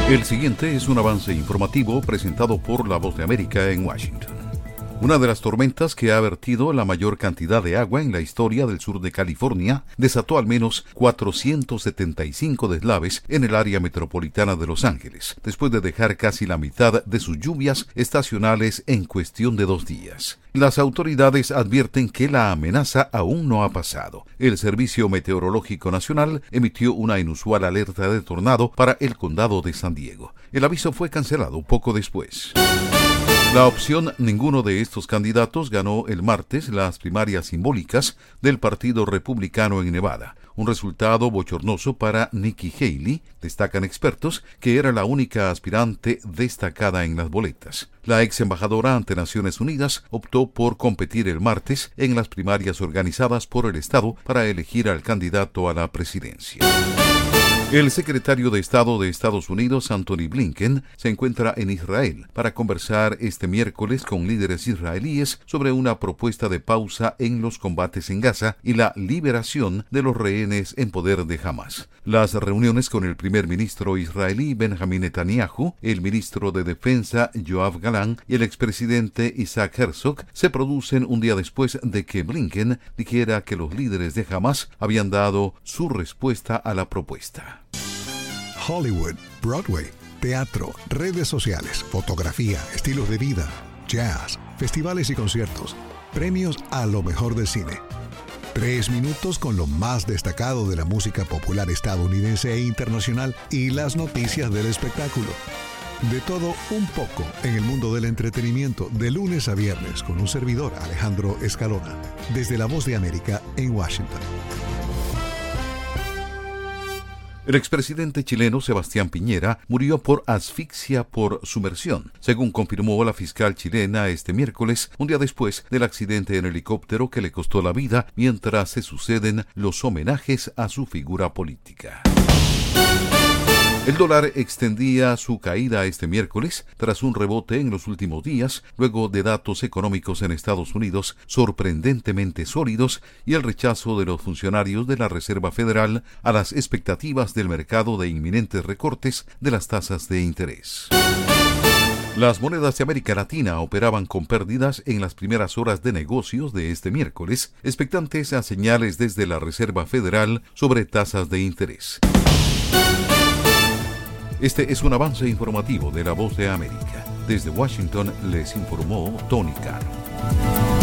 El siguiente es un avance informativo presentado por La Voz de América en Washington. Una de las tormentas que ha vertido la mayor cantidad de agua en la historia del sur de California desató al menos 475 deslaves en el área metropolitana de Los Ángeles, después de dejar casi la mitad de sus lluvias estacionales en cuestión de 2 días. Las autoridades advierten que la amenaza aún no ha pasado. El Servicio Meteorológico Nacional emitió una inusual alerta de tornado para el condado de San Diego. El aviso fue cancelado poco después. La opción ninguno de estos candidatos ganó el martes las primarias simbólicas del Partido Republicano en Nevada. Un resultado bochornoso para Nikki Haley, destacan expertos, que era la única aspirante destacada en las boletas. La ex embajadora ante Naciones Unidas optó por competir el martes en las primarias organizadas por el Estado para elegir al candidato a la presidencia. El secretario de Estado de Estados Unidos, Antony Blinken, se encuentra en Israel para conversar este miércoles con líderes israelíes sobre una propuesta de pausa en los combates en Gaza y la liberación de los rehenes en poder de Hamas. Las reuniones con el primer ministro israelí Benjamin Netanyahu, el ministro de Defensa Yoav Gallant y el expresidente Isaac Herzog se producen un día después de que Blinken dijera que los líderes de Hamas habían dado su respuesta a la propuesta. Hollywood, Broadway, teatro, redes sociales, fotografía, estilos de vida, jazz, festivales y conciertos, premios a lo mejor del cine. 3 minutos con lo más destacado de la música popular estadounidense e internacional y las noticias del espectáculo. De todo un poco en el mundo del entretenimiento de lunes a viernes con un servidor, Alejandro Escalona, desde La Voz de América en Washington. El expresidente chileno Sebastián Piñera murió por asfixia por sumersión, según confirmó la fiscal chilena este miércoles, un día después del accidente en helicóptero que le costó la vida mientras se suceden los homenajes a su figura política. El dólar extendía su caída este miércoles tras un rebote en los últimos días, luego de datos económicos en Estados Unidos sorprendentemente sólidos y el rechazo de los funcionarios de la Reserva Federal a las expectativas del mercado de inminentes recortes de las tasas de interés. Las monedas de América Latina operaban con pérdidas en las primeras horas de negocios de este miércoles, expectantes a señales desde la Reserva Federal sobre tasas de interés. Este es un avance informativo de La Voz de América. Desde Washington les informó Tony Cano.